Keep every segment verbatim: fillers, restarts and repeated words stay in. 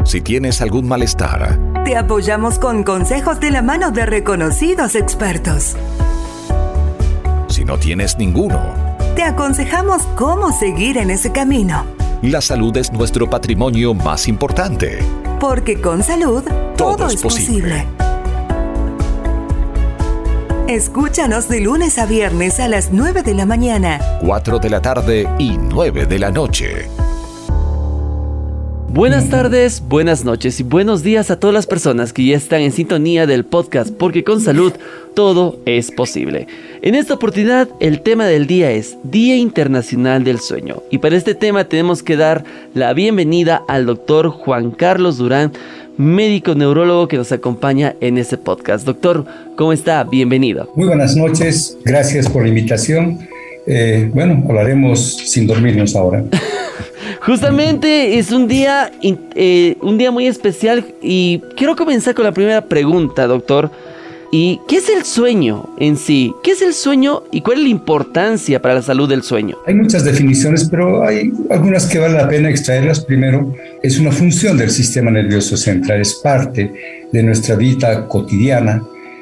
Si tienes algún malestar, te apoyamos con consejos de la mano de reconocidos expertos. Si no tienes ninguno, te aconsejamos cómo seguir en ese camino. La salud es nuestro patrimonio más importante. Porque con salud, todo, todo es, es posible. posible. Escúchanos de lunes a viernes a las nueve de la mañana, cuatro de la tarde y nueve de la noche. Buenas tardes, buenas noches y buenos días a todas las personas que ya están en sintonía del podcast Porque con salud todo es posible. En esta oportunidad el tema del día es Día Internacional del Sueño. Y para este tema tenemos que dar la bienvenida al doctor Juan Carlos Durán, médico neurólogo que nos acompaña en este podcast. Doctor, ¿cómo está? Bienvenido. Muy buenas noches, gracias por la invitación. Eh, bueno, hablaremos sin dormirnos ahora. Justamente es un día, eh, un día muy especial y quiero comenzar con la primera pregunta, doctor. ¿Y qué es el sueño en sí? ¿Qué es el sueño y cuál es la importancia para la salud del sueño? Hay muchas definiciones, pero hay algunas que vale la pena extraerlas. Primero, es una función del sistema nervioso central, es parte de nuestra vida cotidiana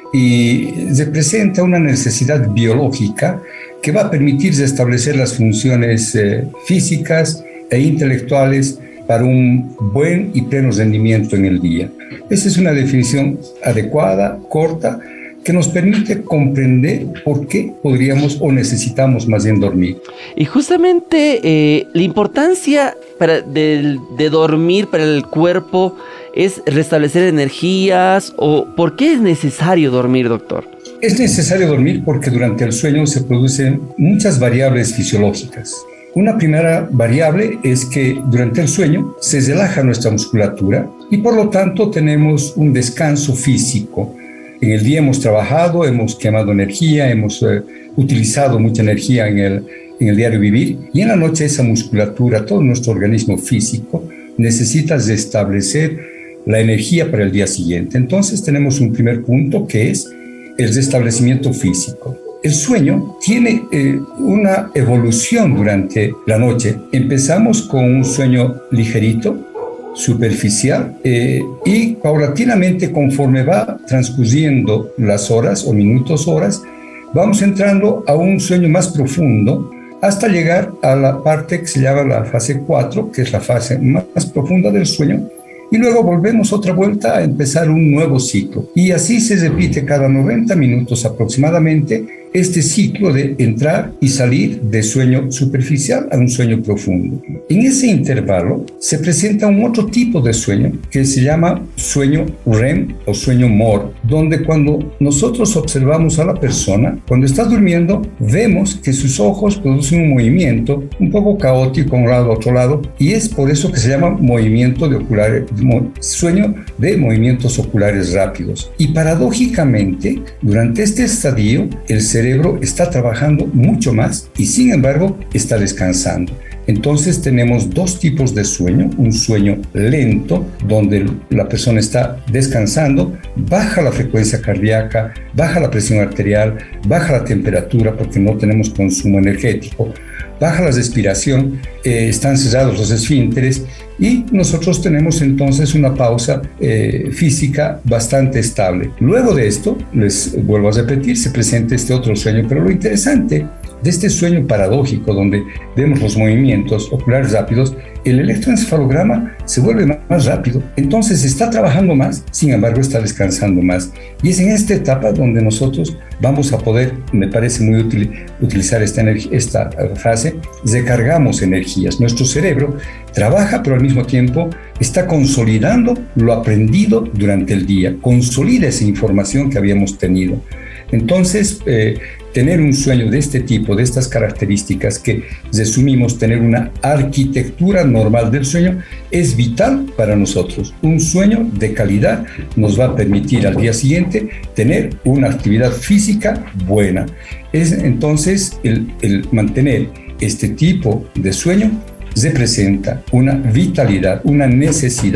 y representa una necesidad biológica que va a permitir establecer las funciones eh, físicas e intelectuales para un buen y pleno rendimiento en el día. Esa es una definición adecuada, corta, que nos permite comprender por qué podríamos o necesitamos más bien dormir. Y justamente eh, la importancia para de, de dormir para el cuerpo es restablecer energías, o ¿por qué es necesario dormir, doctor? Es necesario dormir porque durante el sueño se producen muchas variables fisiológicas. Una primera variable es que durante el sueño se relaja nuestra musculatura y por lo tanto tenemos un descanso físico. En el día hemos trabajado, hemos quemado energía, hemos eh, utilizado mucha energía en el, en el diario vivir y en la noche esa musculatura, todo nuestro organismo físico necesita restablecer la energía para el día siguiente. Entonces tenemos un primer punto que es el restablecimiento físico. El sueño tiene eh, una evolución durante la noche. Empezamos con un sueño ligerito, superficial, eh, y paulatinamente conforme va transcurriendo las horas o minutos, horas, vamos entrando a un sueño más profundo hasta llegar a la parte que se llama la fase cuatro, que es la fase más, más profunda del sueño. Y luego volvemos otra vuelta a empezar un nuevo ciclo. Y así se repite cada noventa minutos aproximadamente este ciclo de entrar y salir de sueño superficial a un sueño profundo. En ese intervalo se presenta un otro tipo de sueño que se llama sueño R E M o sueño M O R, donde cuando nosotros observamos a la persona, cuando está durmiendo, vemos que sus ojos producen un movimiento un poco caótico, un lado a otro lado, y es por eso que se llama movimiento de oculares, sueño de movimientos oculares rápidos. Y paradójicamente, durante este estadio, el cerebro está trabajando mucho más y sin embargo está descansando. Entonces tenemos dos tipos de sueño, un sueño lento donde la persona está descansando, baja la frecuencia cardíaca, baja la presión arterial, baja la temperatura porque no tenemos consumo energético, baja la respiración, eh, están cerrados los esfínteres y nosotros tenemos entonces una pausa eh, física bastante estable. Luego de esto, les vuelvo a repetir, se presenta este otro sueño, pero lo interesante de este sueño paradójico donde vemos los movimientos oculares rápidos, el electroencefalograma se vuelve más rápido, entonces está trabajando más, sin embargo está descansando más. Y es en esta etapa donde nosotros vamos a poder, me parece muy útil utilizar esta, esta frase, recargamos energías. Nuestro cerebro trabaja, pero al mismo tiempo está consolidando lo aprendido durante el día, consolida esa información que habíamos tenido. Entonces, eh, tener un sueño de este tipo, de estas características que resumimos tener una arquitectura normal del sueño, es vital para nosotros. Un sueño de calidad nos va a permitir al día siguiente tener una actividad física buena. Es entonces el, el mantener este tipo de sueño representa una vitalidad, una necesidad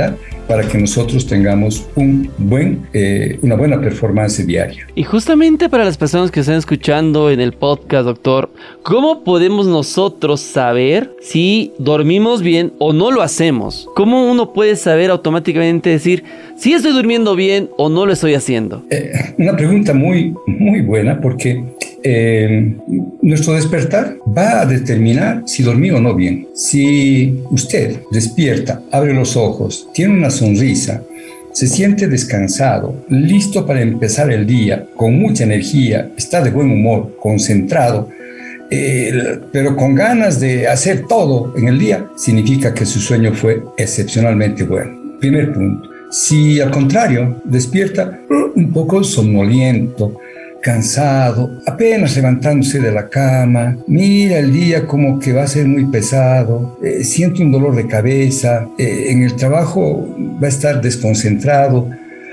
para que nosotros tengamos un buen, eh, una buena performance diaria. Y justamente para las personas que están escuchando en el podcast, doctor, ¿cómo podemos nosotros saber si dormimos bien o no lo hacemos? ¿Cómo uno puede saber automáticamente decir si estoy durmiendo bien o no lo estoy haciendo? Eh, una pregunta muy, muy buena, porque eh, nuestro despertar va a determinar si dormí o no bien. Si usted despierta, abre los ojos, tiene una sonrisa, se siente descansado, listo para empezar el día, con mucha energía, está de buen humor, concentrado, eh, pero con ganas de hacer todo en el día, significa que su sueño fue excepcionalmente bueno. Primer punto. Si al contrario despierta un poco somnoliento, cansado, apenas levantándose de la cama, mira el día como que va a ser muy pesado, eh, siente un dolor de cabeza, eh, en el trabajo va a estar desconcentrado,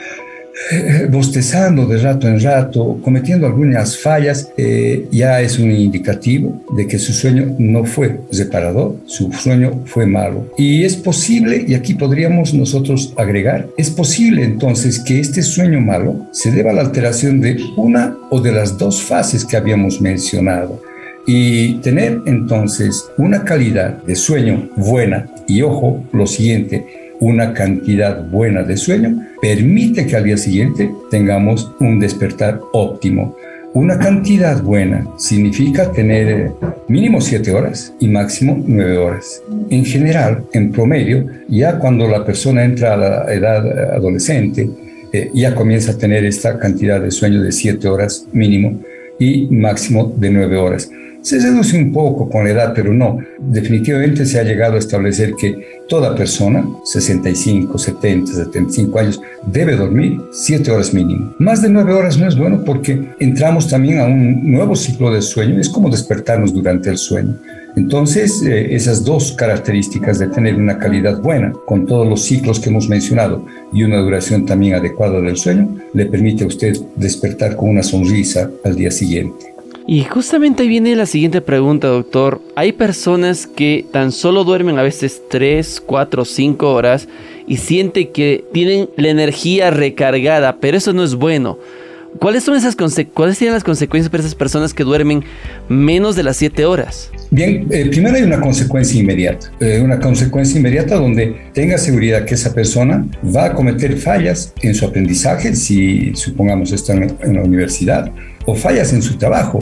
eh, bostezando de rato en rato, cometiendo algunas fallas, eh, ya es un indicativo de que su sueño no fue reparador, su sueño fue malo. Y es posible, y aquí podríamos nosotros agregar, es posible entonces que este sueño malo se deba a la alteración de una o de las dos fases que habíamos mencionado. Y tener entonces una calidad de sueño buena, y ojo, lo siguiente, una cantidad buena de sueño permite que al día siguiente tengamos un despertar óptimo. Una cantidad buena significa tener mínimo siete horas y máximo nueve horas. En general, en promedio, ya cuando la persona entra a la edad adolescente, eh, ya comienza a tener esta cantidad de sueño de siete horas mínimo y máximo de nueve horas. Se reduce un poco con la edad, pero no. Definitivamente se ha llegado a establecer que toda persona, sesenta y cinco, setenta, setenta y cinco años, debe dormir siete horas mínimo. Más de nueve horas no es bueno porque entramos también a un nuevo ciclo de sueño. Es como despertarnos durante el sueño. Entonces, eh, esas dos características de tener una calidad buena con todos los ciclos que hemos mencionado y una duración también adecuada del sueño, le permite a usted despertar con una sonrisa al día siguiente. Y justamente ahí viene la siguiente pregunta, doctor. Hay personas que tan solo duermen a veces tres, cuatro, cinco horas y sienten que tienen la energía recargada, pero eso no es bueno. ¿Cuáles son esas conse- ¿Cuáles serían las consecuencias para esas personas que duermen menos de las siete horas? Bien, eh, primero hay una consecuencia inmediata, eh, una consecuencia inmediata donde tenga seguridad que esa persona va a cometer fallas en su aprendizaje, si supongamos está en, en la universidad, o fallas en su trabajo.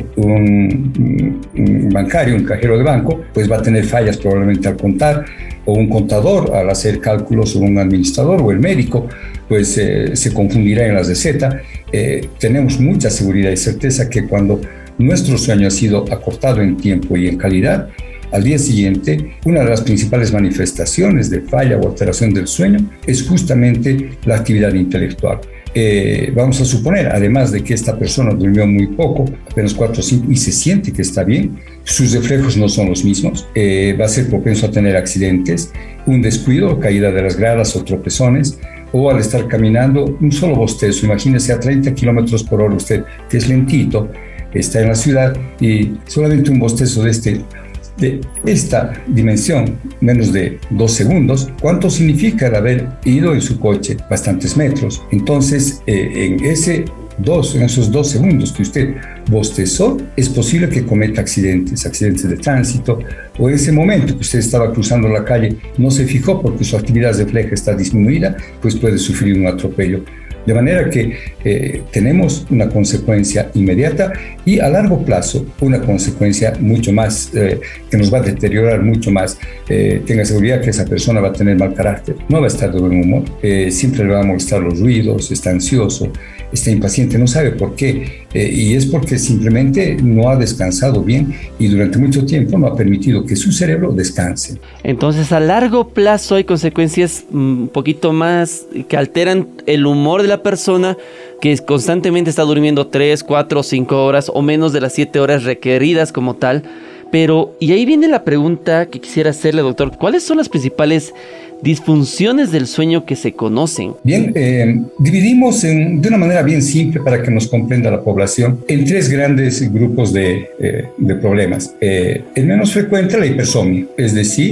Un, un bancario, un cajero de banco, pues va a tener fallas probablemente al contar, o un contador al hacer cálculos, o un administrador, o el médico, pues eh, se confundirá en la receta. Eh, tenemos mucha seguridad y certeza que cuando nuestro sueño ha sido acortado en tiempo y en calidad, al día siguiente, una de las principales manifestaciones de falla o alteración del sueño es justamente la actividad intelectual. Eh, vamos a suponer, además de que esta persona durmió muy poco, apenas cuatro o cinco, y se siente que está bien, sus reflejos no son los mismos, eh, va a ser propenso a tener accidentes, un descuido, caída de las gradas o tropezones, o al estar caminando, un solo bostezo. Imagínese a treinta kilómetros por hora usted, que es lentito, está en la ciudad y solamente un bostezo de, este, de esta dimensión, menos de dos segundos, ¿cuánto significa el haber ido en su coche bastantes metros? Entonces, eh, en, ese dos, en esos dos segundos que usted bostezó, es posible que cometa accidentes, accidentes de tránsito, o en ese momento que usted estaba cruzando la calle, no se fijó porque su actividad refleja está disminuida, pues puede sufrir un atropello. De manera que eh, tenemos una consecuencia inmediata y a largo plazo una consecuencia mucho más, eh, que nos va a deteriorar mucho más. Eh, tenga seguridad que esa persona va a tener mal carácter, no va a estar de buen humor, eh, siempre le van a molestar los ruidos, está ansioso, está impaciente, no sabe por qué. Eh, y es porque simplemente no ha descansado bien y durante mucho tiempo no ha permitido que su cerebro descanse. Entonces, a largo plazo hay consecuencias un poquito más que alteran el humor de la persona, que constantemente está durmiendo tres, cuatro, cinco horas o menos de las siete horas requeridas como tal. Pero, y ahí viene la pregunta que quisiera hacerle, doctor. ¿Cuáles son las principales disfunciones del sueño que se conocen? Bien, eh, dividimos en, de una manera bien simple para que nos comprenda la población en tres grandes grupos de, eh, de problemas. Eh, el menos frecuente, la hipersomnia, es decir,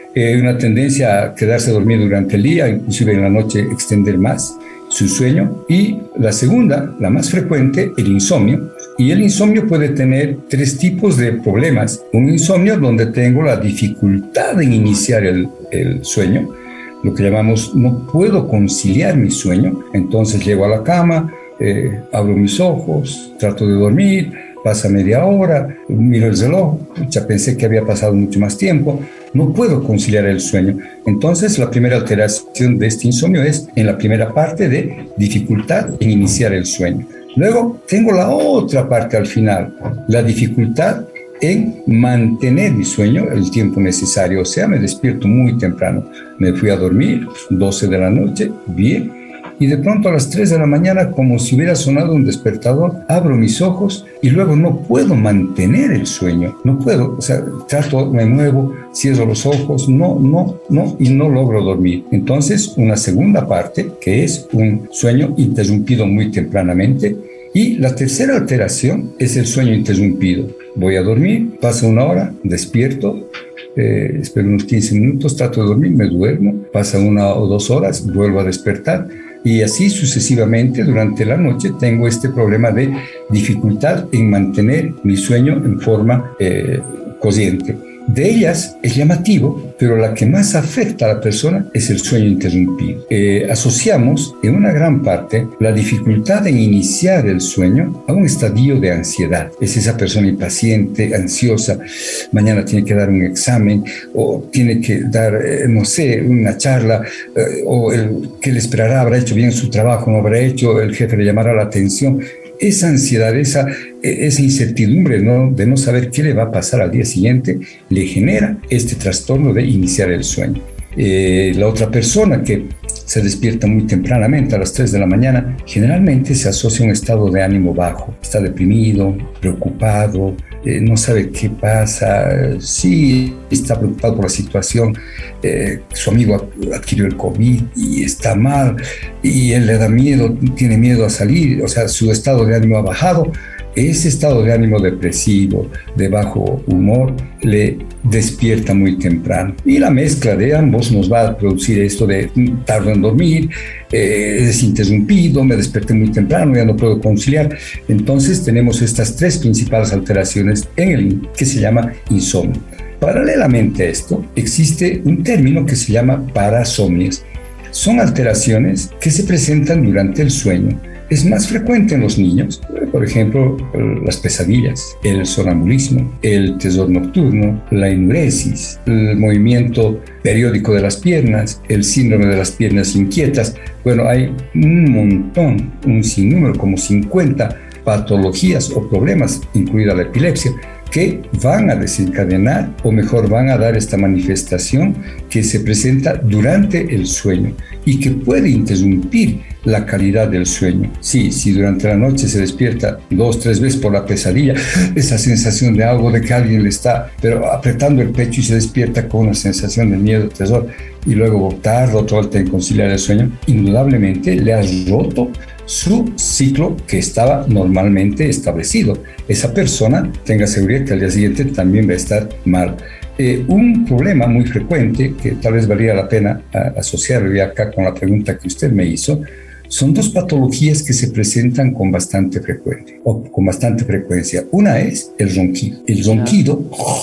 eh, una tendencia a quedarse dormido durante el día, inclusive en la noche extender más su sueño. Y la segunda, la más frecuente, el insomnio. Y el insomnio puede tener tres tipos de problemas. Un insomnio donde tengo la dificultad en iniciar el, el sueño, lo que llamamos no puedo conciliar mi sueño. Entonces llego a la cama, eh, abro mis ojos, trato de dormir, pasa media hora, miro el reloj, ya pensé que había pasado mucho más tiempo, no puedo conciliar el sueño. Entonces la primera alteración de este insomnio es en la primera parte de dificultad en iniciar el sueño. Luego tengo la otra parte al final, la dificultad en mantener mi sueño el tiempo necesario. O sea, me despierto muy temprano, me fui a dormir, doce de la noche, bien, y de pronto a las tres de la mañana, como si hubiera sonado un despertador, abro mis ojos y luego no puedo mantener el sueño, no puedo, o sea, trato, me muevo, cierro los ojos, no, no, no, y no logro dormir. Entonces, una segunda parte, que es un sueño interrumpido muy tempranamente. Y la tercera alteración es el sueño interrumpido. Voy a dormir, pasa una hora, despierto, eh, espero unos quince minutos, trato de dormir, me duermo, pasa una o dos horas, vuelvo a despertar. Y así sucesivamente durante la noche tengo este problema de dificultad en mantener mi sueño en forma eh, consciente. De ellas es llamativo, pero la que más afecta a la persona es el sueño interrumpido. Eh, asociamos en una gran parte la dificultad en iniciar el sueño a un estadio de ansiedad. Es esa persona impaciente, ansiosa, mañana tiene que dar un examen o tiene que dar, eh, no sé, una charla, eh, o el que le esperará, habrá hecho bien su trabajo, no habrá hecho, el jefe le llamará la atención. Esa ansiedad, esa, esa incertidumbre, ¿no?, de no saber qué le va a pasar al día siguiente, le genera este trastorno de iniciar el sueño. Eh, la otra persona que se despierta muy tempranamente, a las tres de la mañana, generalmente se asocia a un estado de ánimo bajo. Está deprimido, preocupado, eh, no sabe qué pasa, sí está preocupado por la situación, eh, su amigo adquirió el COVID y está mal, y él le da miedo, tiene miedo a salir, o sea, su estado de ánimo ha bajado. Ese estado de ánimo depresivo, de bajo humor, le despierta muy temprano. Y la mezcla de ambos nos va a producir esto de tardo en dormir, eh, es interrumpido, me desperté muy temprano, ya no puedo conciliar. Entonces tenemos estas tres principales alteraciones en el que se llama insomnio. Paralelamente a esto, existe un término que se llama parasomnias. Son alteraciones que se presentan durante el sueño. Es más frecuente en los niños, por ejemplo, las pesadillas, el sonambulismo, el tesor nocturno, la enuresis, el movimiento periódico de las piernas, el síndrome de las piernas inquietas. Bueno, hay un montón, un sinnúmero, como cincuenta patologías o problemas, incluida la epilepsia, que van a desencadenar, o mejor van a dar esta manifestación que se presenta durante el sueño y que puede interrumpir la calidad del sueño. Sí, si durante la noche se despierta dos, tres veces por la pesadilla, esa sensación de algo, de que alguien le está pero apretando el pecho y se despierta con una sensación de miedo, terror, y luego tarda otro alto en conciliar el sueño, indudablemente le has roto su ciclo que estaba normalmente establecido. Esa persona, tenga seguridad que al día siguiente también va a estar mal. Eh, un problema muy frecuente, que tal vez valía la pena a, asociarlo acá con la pregunta que usted me hizo, son dos patologías que se presentan con bastante frecuencia, o con bastante frecuencia. Una es el ronquido. El ronquido,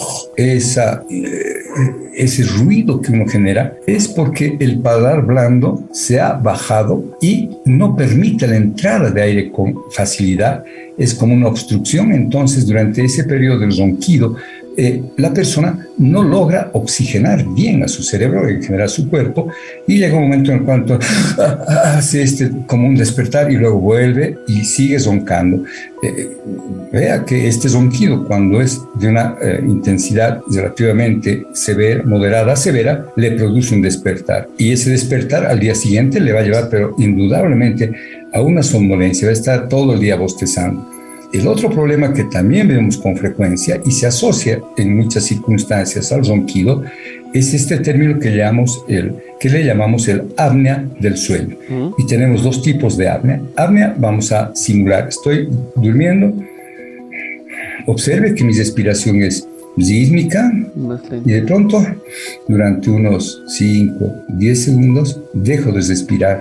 esa, eh, ese ruido que uno genera, es porque el paladar blando se ha bajado y no permite la entrada de aire con facilidad. Es como una obstrucción. Entonces, durante ese periodo del ronquido, Eh, la persona no logra oxigenar bien a su cerebro, en general a su cuerpo, y llega un momento en el cual hace este como un despertar y luego vuelve y sigue roncando. Eh, vea que este ronquido, cuando es de una eh, intensidad relativamente severa, moderada a severa, le produce un despertar, y ese despertar al día siguiente le va a llevar, pero indudablemente, a una somnolencia, va a estar todo el día bostezando. El otro problema que también vemos con frecuencia y se asocia en muchas circunstancias al ronquido es este término que, llamamos el, que le llamamos el apnea del sueño. ¿Mm? Y tenemos dos tipos de apnea. Apnea vamos a simular. Estoy durmiendo. Observe que mi respiración es sísmica y de pronto, durante unos cinco, diez segundos, dejo de respirar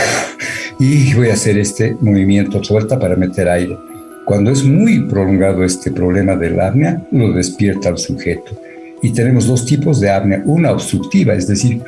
y voy a hacer este movimiento suelta para meter aire. Cuando es muy prolongado este problema del apnea, lo despierta al sujeto. Y tenemos dos tipos de apnea, una obstructiva, es decir,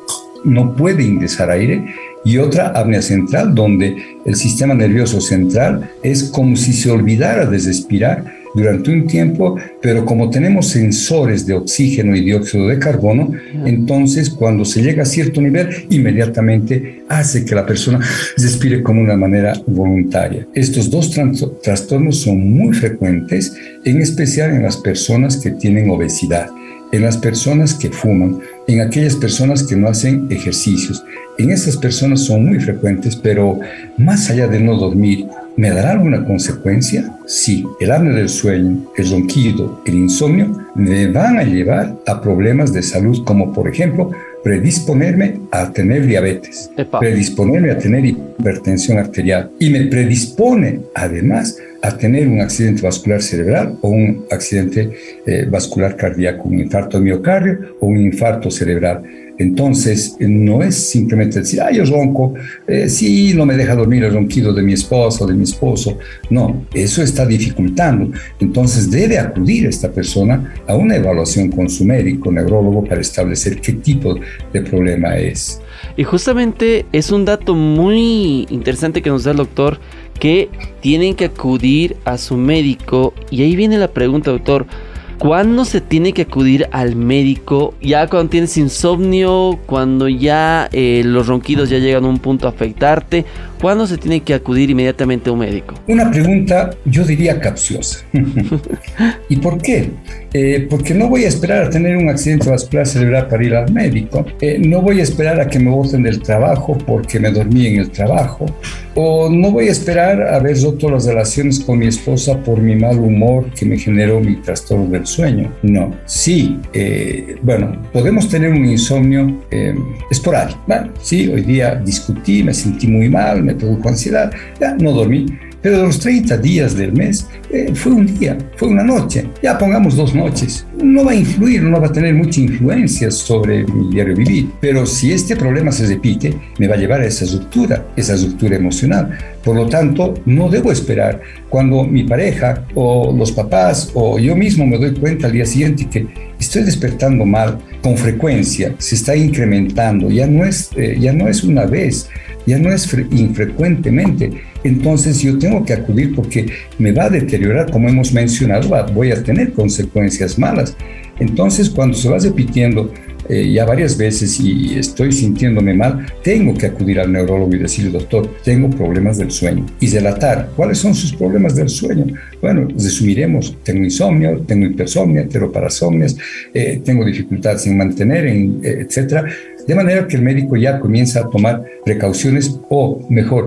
no puede ingresar aire, y otra apnea central, donde el sistema nervioso central es como si se olvidara de respirar durante un tiempo, pero como tenemos sensores de oxígeno y dióxido de carbono, entonces cuando se llega a cierto nivel, inmediatamente hace que la persona respire como una manera voluntaria. Estos dos tras- trastornos son muy frecuentes, en especial en las personas que tienen obesidad, en las personas que fuman, en aquellas personas que no hacen ejercicios. En estas personas son muy frecuentes, pero más allá de no dormir, ¿me dará alguna consecuencia? Sí, el apnea del sueño, el ronquido, el insomnio me van a llevar a problemas de salud, como por ejemplo, predisponerme a tener diabetes, Epa. predisponerme a tener hipertensión arterial y me predispone además a tener un accidente vascular cerebral o un accidente eh, vascular cardíaco, un infarto de miocardio o un infarto cerebral. Entonces, no es simplemente decir, ay, yo ronco, eh, sí, no me deja dormir el ronquido de mi esposa o de mi esposo. No, eso está dificultando. Entonces, debe acudir esta persona a una evaluación con su médico, neurólogo, para establecer qué tipo de problema es. Y justamente es un dato muy interesante que nos da el doctor, que tienen que acudir a su médico. Y ahí viene la pregunta, doctor. ¿Cuándo se tiene que acudir al médico? Ya cuando tienes insomnio, cuando ya eh, los ronquidos ya llegan a un punto a afectarte, ¿cuándo se tiene que acudir inmediatamente a un médico? Una pregunta, yo diría capciosa. ¿Y por qué? Eh, porque no voy a esperar a tener un accidente vascular cerebral para ir al médico. Eh, no voy a esperar a que me boten del trabajo porque me dormí en el trabajo. O no voy a esperar a haber roto las relaciones con mi esposa por mi mal humor que me generó mi trastorno del sueño. No. Sí, eh, bueno, podemos tener un insomnio eh, esporádico. Bueno, sí, hoy día discutí, me sentí muy mal, me produjo ansiedad, ya no dormí. Pero de los treinta días del mes, eh, fue un día, fue una noche, ya pongamos dos noches. No va a influir, no va a tener mucha influencia sobre mi diario vivir. Pero si este problema se repite, me va a llevar a esa ruptura, esa ruptura emocional. Por lo tanto, no debo esperar cuando mi pareja o los papás o yo mismo me doy cuenta al día siguiente que estoy despertando mal con frecuencia, se está incrementando, ya no es, eh, ya no es una vez, ya no es fre- infrecuentemente. Entonces yo tengo que acudir porque me va a deteriorar, como hemos mencionado, va, voy a tener consecuencias malas. Entonces cuando se va repitiendo eh, ya varias veces y estoy sintiéndome mal, tengo que acudir al neurólogo y decirle, doctor, tengo problemas del sueño. Y relatar, ¿cuáles son sus problemas del sueño? Bueno, resumiremos, tengo insomnio, tengo hipersomnia, enteroparasomnias, eh, tengo dificultades en mantener, en, eh, etcétera. De manera que el médico ya comienza a tomar precauciones o, mejor,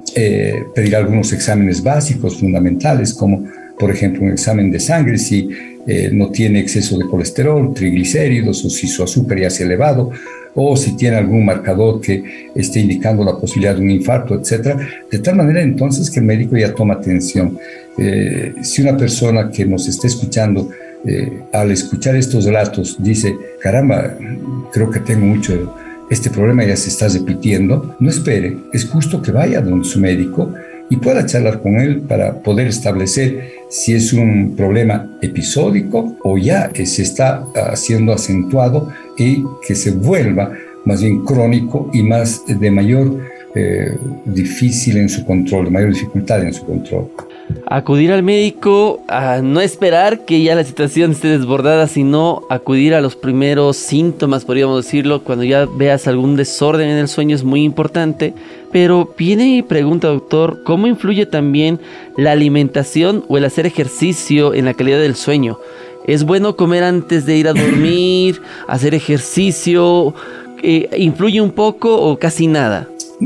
eh, pedir algunos exámenes básicos, fundamentales, como por ejemplo un examen de sangre si eh, no tiene exceso de colesterol, triglicéridos o si su azúcar ya es elevado o si tiene algún marcador que esté indicando la posibilidad de un infarto, etcétera. De tal manera entonces que el médico ya toma atención. Eh, si una persona que nos esté escuchando Eh, al escuchar estos relatos dice, caramba, creo que tengo mucho, este problema ya se está repitiendo, no espere, es justo que vaya donde su médico y pueda charlar con él para poder establecer si es un problema episódico o ya que se está haciendo acentuado y que se vuelva más bien crónico y más de mayor eh, difícil en su control, de mayor dificultad en su control. Acudir al médico, a no esperar que ya la situación esté desbordada, sino acudir a los primeros síntomas, podríamos decirlo, cuando ya veas algún desorden en el sueño es muy importante. Pero viene mi pregunta, doctor, ¿cómo influye también la alimentación o el hacer ejercicio en la calidad del sueño? ¿Es bueno comer antes de ir a dormir, hacer ejercicio? Eh, ¿Influye un poco o casi nada?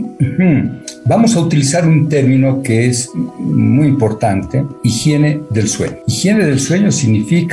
Vamos a utilizar un término que es muy importante, higiene del sueño. Higiene del sueño significa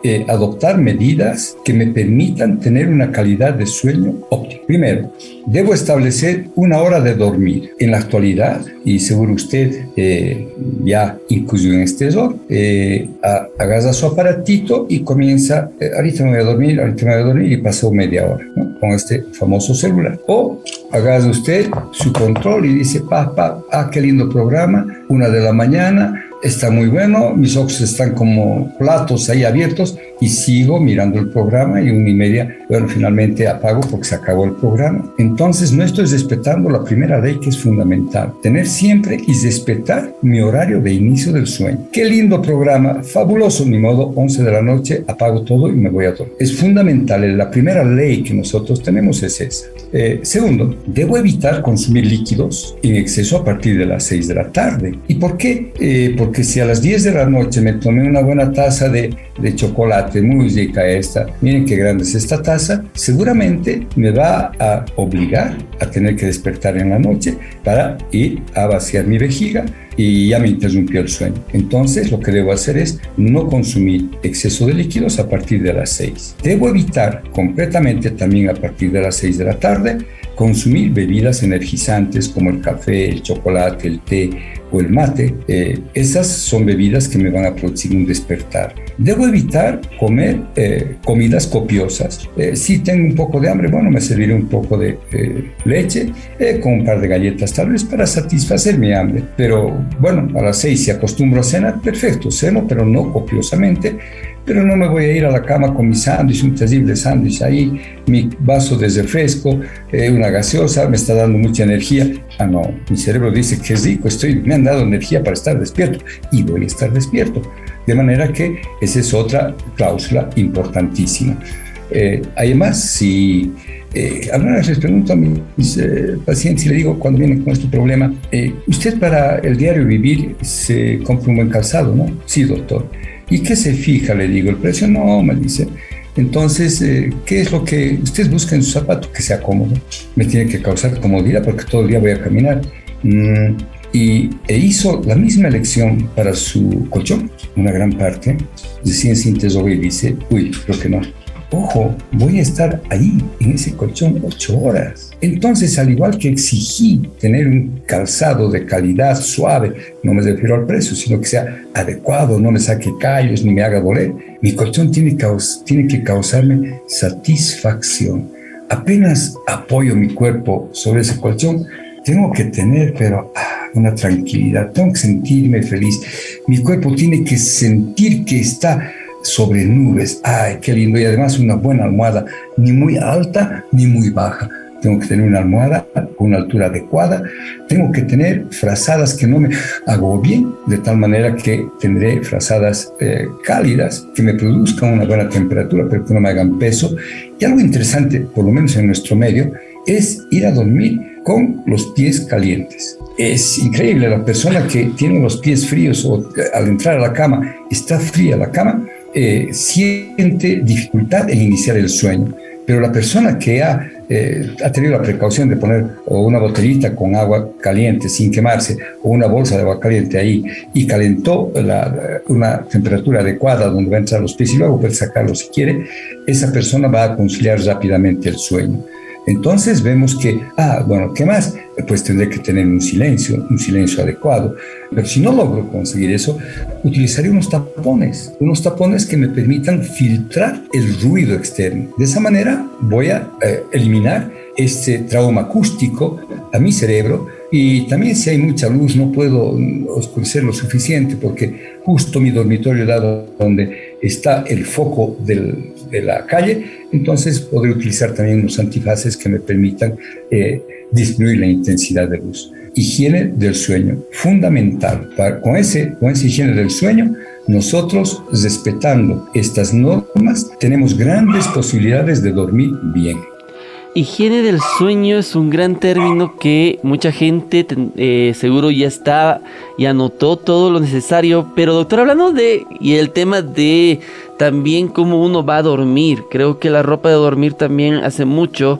eh, adoptar medidas que me permitan tener una calidad de sueño óptima. Primero, debo establecer una hora de dormir. En la actualidad, y seguro usted eh, ya incluso en este error, eh, agarra su aparatito y comienza, eh, ahorita me voy a dormir, ahorita me voy a dormir y pasó media hora, ¿no? Con este famoso celular. O agarra usted su control y dice, pa, pa, ah, qué lindo programa, una de la mañana, está muy bueno, mis ojos están como platos ahí abiertos y sigo mirando el programa y una y media, bueno, finalmente apago porque se acabó el programa. Entonces no estoy respetando la primera ley que es fundamental, tener siempre y respetar mi horario de inicio del sueño. Qué lindo programa, fabuloso, ni modo, once de la noche, apago todo y me voy a dormir. Es fundamental, la primera ley que nosotros tenemos es esa. Eh, segundo, debo evitar consumir líquidos en exceso a partir de las seis de la tarde. ¿Y por qué? Eh, porque si a las diez de la noche me tomé una buena taza de, de chocolate, muy rica esta, miren qué grande es esta taza, seguramente me va a obligar a tener que despertar en la noche para ir a vaciar mi vejiga y ya me interrumpió el sueño. Entonces lo que debo hacer es no consumir exceso de líquidos a partir de las seis. Debo evitar completamente también a partir de las seis de la tarde consumir bebidas energizantes como el café, el chocolate, el té o el mate. Eh, esas son bebidas que me van a producir un despertar. Debo evitar comer eh, comidas copiosas. Eh, si tengo un poco de hambre, bueno, me serviré un poco de eh, leche eh, con un par de galletas tal vez para satisfacer mi hambre. Pero bueno, a las seis si acostumbro a cenar, perfecto, ceno, pero no copiosamente. Pero no me voy a ir a la cama con mi sándwich, un terrible sándwich ahí, mi vaso de refresco, eh, una gaseosa, me está dando mucha energía. Ah, no, mi cerebro dice que es rico, estoy, me han dado energía para estar despierto y voy a estar despierto. De manera que esa es otra cláusula importantísima. Eh, además, si eh, alguna vez les pregunto a mis eh, pacientes y le digo cuando vienen con este problema, eh, ¿usted para el diario vivir se compra un buen calzado, no? Sí, doctor. ¿Y qué se fija? Le digo, el precio no, me dice. Entonces, eh, ¿qué es lo que usted busca en su zapato? Que sea cómodo. Me tiene que causar comodidad porque todo el día voy a caminar. Mm, y e hizo la misma elección para su colchón. Una gran parte decía en síntesis y dice, uy, creo que no. Ojo, voy a estar ahí en ese colchón ocho horas. Entonces, al igual que exigí tener un calzado de calidad suave, no me refiero al precio, sino que sea adecuado, no me saque callos ni me haga doler, mi colchón tiene, caus- tiene que causarme satisfacción. Apenas apoyo mi cuerpo sobre ese colchón, tengo que tener, pero ah, una tranquilidad, tengo que sentirme feliz. Mi cuerpo tiene que sentir que está sobre nubes. Ay, qué lindo. Y además una buena almohada, ni muy alta ni muy baja. Tengo que tener una almohada con una altura adecuada. Tengo que tener frazadas que no me agobien, de tal manera que tendré frazadas eh, cálidas que me produzcan una buena temperatura, pero que no me hagan peso. Y algo interesante, por lo menos en nuestro medio, es ir a dormir con los pies calientes. Es increíble, la persona que tiene los pies fríos o eh, al entrar a la cama está fría la cama, Eh, siente dificultad en iniciar el sueño, pero la persona que ha, eh, ha tenido la precaución de poner o una botellita con agua caliente sin quemarse o una bolsa de agua caliente ahí y calentó la, una temperatura adecuada donde va a entrar los pies y luego puede sacarlo si quiere, esa persona va a conciliar rápidamente el sueño. Entonces vemos que, ah, bueno, ¿qué más? Pues tendré que tener un silencio, un silencio adecuado. Pero si no logro conseguir eso, utilizaré unos tapones, unos tapones que me permitan filtrar el ruido externo. De esa manera voy a eh, eliminar este trauma acústico a mi cerebro. Y también si hay mucha luz no puedo oscurecer lo suficiente porque justo mi dormitorio dado donde está el foco del, de la calle, entonces podré utilizar también unos antifaces que me permitan eh, disminuir la intensidad de luz. Higiene del sueño, fundamental. Para, con, ese, con esa higiene del sueño, nosotros respetando estas normas tenemos grandes posibilidades de dormir bien. Higiene del sueño es un gran término que mucha gente eh, seguro ya está y anotó todo lo necesario. Pero doctor, hablando de y el tema de también cómo uno va a dormir, creo que la ropa de dormir también hace mucho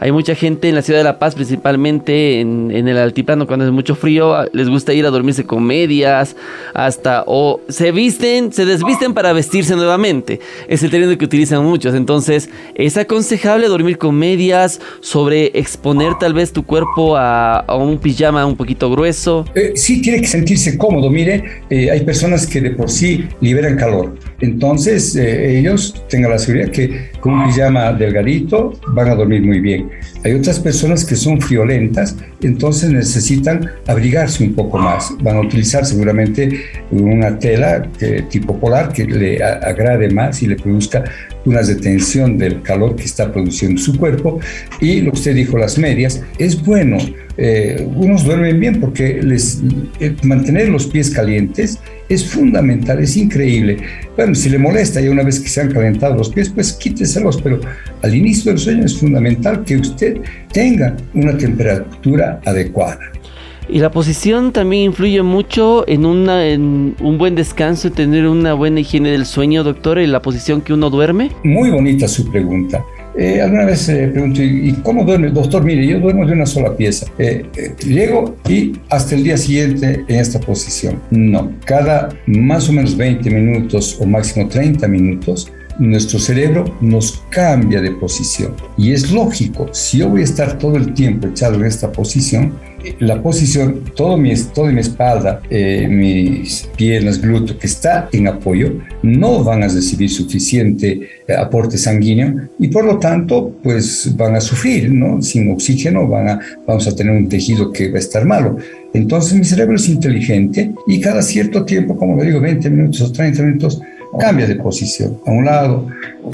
Hay mucha gente en la ciudad de La Paz, principalmente en, en el altiplano, cuando es mucho frío, les gusta ir a dormirse con medias, hasta, o se visten, se desvisten para vestirse nuevamente. Es el término que utilizan muchos. Entonces, ¿es aconsejable dormir con medias, sobre exponer tal vez tu cuerpo a, a un pijama un poquito grueso? Eh, sí, tiene que sentirse cómodo. Mire, eh, hay personas que de por sí liberan calor. Entonces, eh, ellos tengan la seguridad que con un pijama delgadito van a dormir muy bien. Hay otras personas que son friolentas, entonces necesitan abrigarse un poco más. Van a utilizar seguramente una tela que, tipo polar que le a, agrade más y le produzca una detención del calor que está produciendo su cuerpo. Y lo que usted dijo, las medias, es bueno. Eh, unos duermen bien porque les, eh, mantener los pies calientes es fundamental, es increíble. Bueno, si le molesta ya una vez que se han calentado los pies, pues quíteselos, pero al inicio del sueño es fundamental que usted tenga una temperatura adecuada. Y la posición también influye mucho en, una, en un buen descanso, en tener una buena higiene del sueño, doctor, en la posición que uno duerme. Muy bonita su pregunta. Eh, alguna vez eh, pregunto, ¿y cómo duerme? Doctor, mire, yo duermo de una sola pieza. Eh, eh, llego y hasta el día siguiente en esta posición. No, cada más o menos veinte minutos o máximo treinta minutos, nuestro cerebro nos cambia de posición. Y es lógico, si yo voy a estar todo el tiempo echado en esta posición, la posición, todo mi, toda mi espalda, eh, mis piernas, glúteo, que está en apoyo, no van a recibir suficiente eh, aporte sanguíneo y por lo tanto, pues van a sufrir, ¿no? Sin oxígeno van a, vamos a tener un tejido que va a estar malo. Entonces mi cerebro es inteligente y cada cierto tiempo, como le digo, veinte minutos o treinta minutos, cambia de posición, a un lado,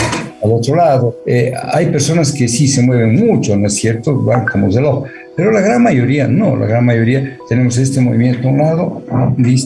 al otro lado. Eh, hay personas que sí se mueven mucho, ¿no es cierto? Van como reloj, pero la gran mayoría no, la gran mayoría tenemos este movimiento a un lado, listo.